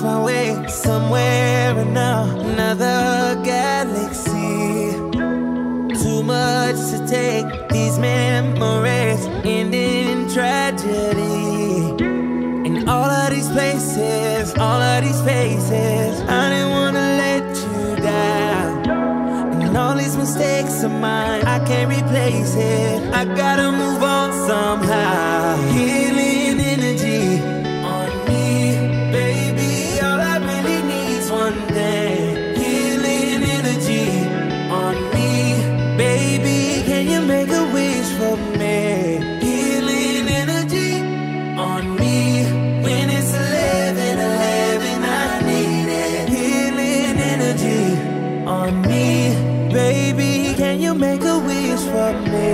my way somewhere in another galaxy. Too much to take, these memories ending in tragedy. In all of these places, all of these faces, I didn't wanna let you down. And all these mistakes of mine, I can't replace it. I gotta move on somehow. Healing energy on me, baby. All I really need's one thing. Healing energy on me, baby. Can you make a wish for me? Healing energy on me. When it's 11:11, I need it. Healing energy on me, baby. Can you make a wish for me?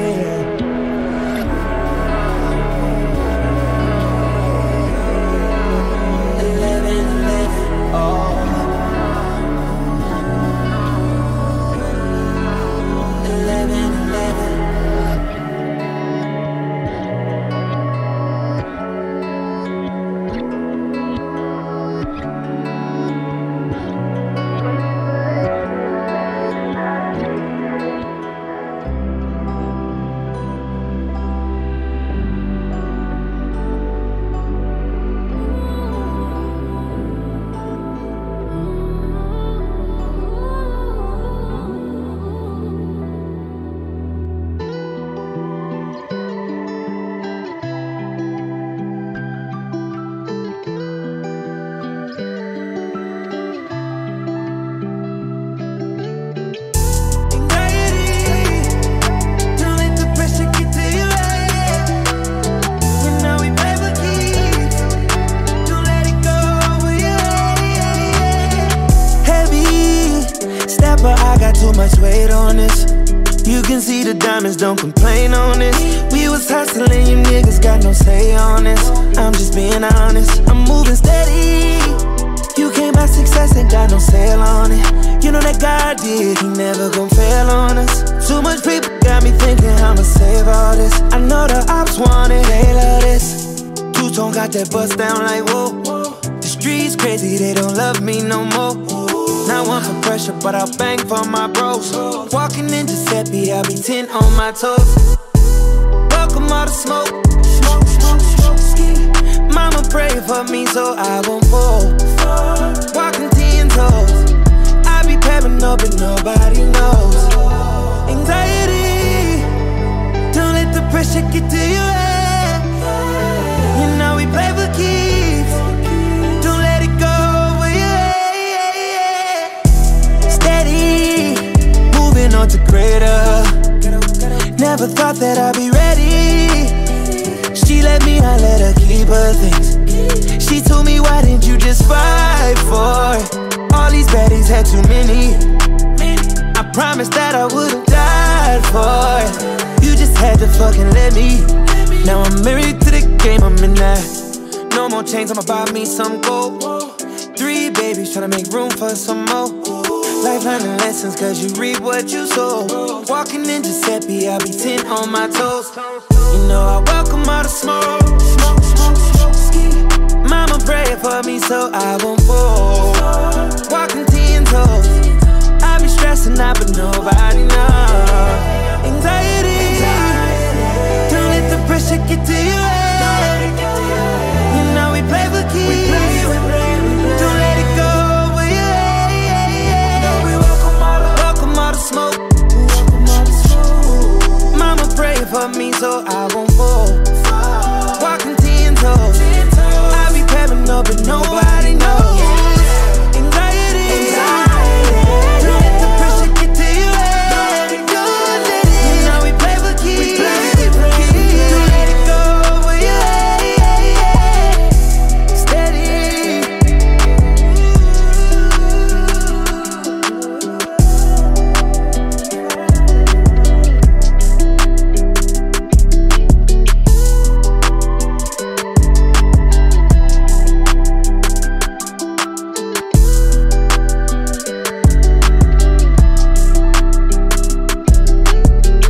11:11, oh. 11:11. Too much weight on this. You can see the diamonds, don't complain on this. We was hustling, you niggas got no say on this. I'm just being honest, I'm moving steady. You can't buy success, ain't got no sale on it. You know that God did, he never gon' fail on us. Too much people got me thinking I'ma save all this. I know the ops want it, they love this. Two-tone got that bust down like whoa. The streets crazy, they don't love me no more. Not one for pressure, but I'll bang for my bros. Walking in Giuseppe, I'll be 10 on my toes. Welcome all the smoke. Mama pray for me so I won't fall. Walking 10 toes. I be paranoid, but nobody knows. Anxiety, don't let the pressure get to your head. You know we play for keeps. Don't let it go. Moving on to greater. Never thought that I'd be ready. She let me, I let her keep her things. She told me, why didn't you just fight for it? All these baddies had too many. I promised that I would've died for it. You just had to fucking let me. Now I'm married to the game, I'm in that. No more chains, I'ma buy me some gold. 3 babies, tryna make room for some more. Life learning lessons, cause you reap what you sow. Walking in Giuseppe, I'll be 10 on my toes. You know I welcome all the smoke. Mama pray for me so I won't fall.